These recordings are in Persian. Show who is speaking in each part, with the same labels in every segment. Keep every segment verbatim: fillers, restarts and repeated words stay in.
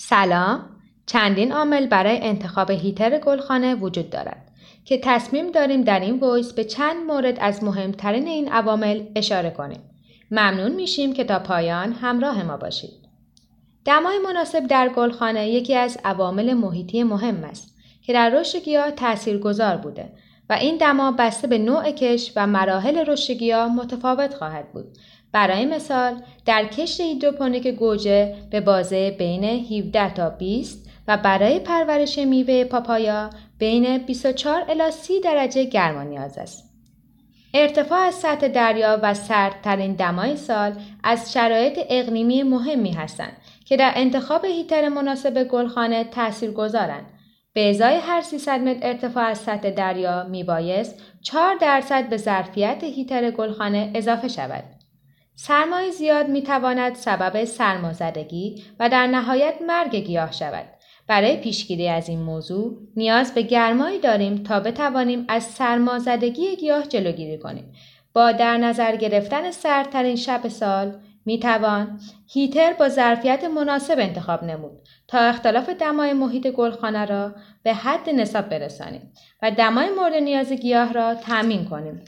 Speaker 1: سلام، چندین عامل برای انتخاب هیتر گلخانه وجود دارد که تصمیم داریم در این وایس به چند مورد از مهمترین این عوامل اشاره کنیم. ممنون میشیم که تا پایان همراه ما باشید. دمای مناسب در گلخانه یکی از عوامل محیطی مهم است که در رشد گیاه تاثیرگذار بوده و این دما بسته به نوع کشت و مراحل رشد گیاه متفاوت خواهد بود. برای مثال در کشت هیدروپونیک گوجه به بازه بین هفده تا بیست و برای پرورش میوه پاپایا بین بیست و چهار الی سی درجه گرما نیاز است. ارتفاع از سطح دریا و سردترین دمای سال از شرایط اقلیمی مهمی هستند که در انتخاب هیتر مناسب گلخانه تاثیرگذارند. به ازای هر سیصد متر ارتفاع از سطح دریا میبایست چهار درصد به ظرفیت هیتر گلخانه اضافه شود. سرمای زیاد میتواند سبب سرمازدگی و در نهایت مرگ گیاه شود. برای پیشگیری از این موضوع نیاز به گرمایی داریم تا بتوانیم از سرمازدگی گیاه جلوگیری کنیم. با در نظر گرفتن سردترین شب سال میتوان هیتر با ظرفیت مناسب انتخاب نمود تا اختلاف دمای محیط گلخانه را به حد نصاب برسانیم و دمای مورد نیاز گیاه را تأمین کنیم.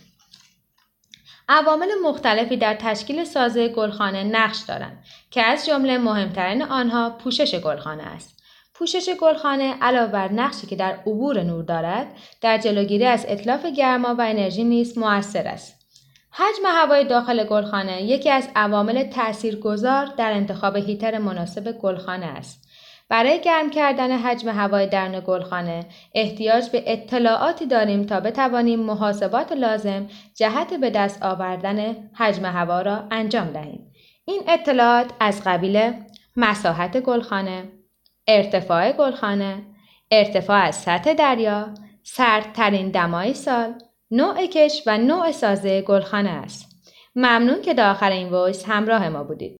Speaker 1: عوامل مختلفی در تشکیل سازه گلخانه نقش دارند که از جمله مهمترین آنها پوشش گلخانه است. پوشش گلخانه علاوه بر نقشی که در عبور نور دارد، در جلوگیری از اتلاف گرما و انرژی نیز مؤثر است. حجم هوای داخل گلخانه یکی از عوامل تاثیرگذار در انتخاب هیتر مناسب گلخانه است. برای گرم کردن حجم هوای درون گلخانه احتیاج به اطلاعاتی داریم تا بتوانیم محاسبات لازم جهت به دست آوردن حجم هوا را انجام دهیم. این اطلاعات از قبیل مساحت گلخانه، ارتفاع گلخانه، ارتفاع از سطح دریا، سردترین دمای سال، نوع کشت و نوع سازه گلخانه است. ممنون که تا آخر این وایس همراه ما بودید.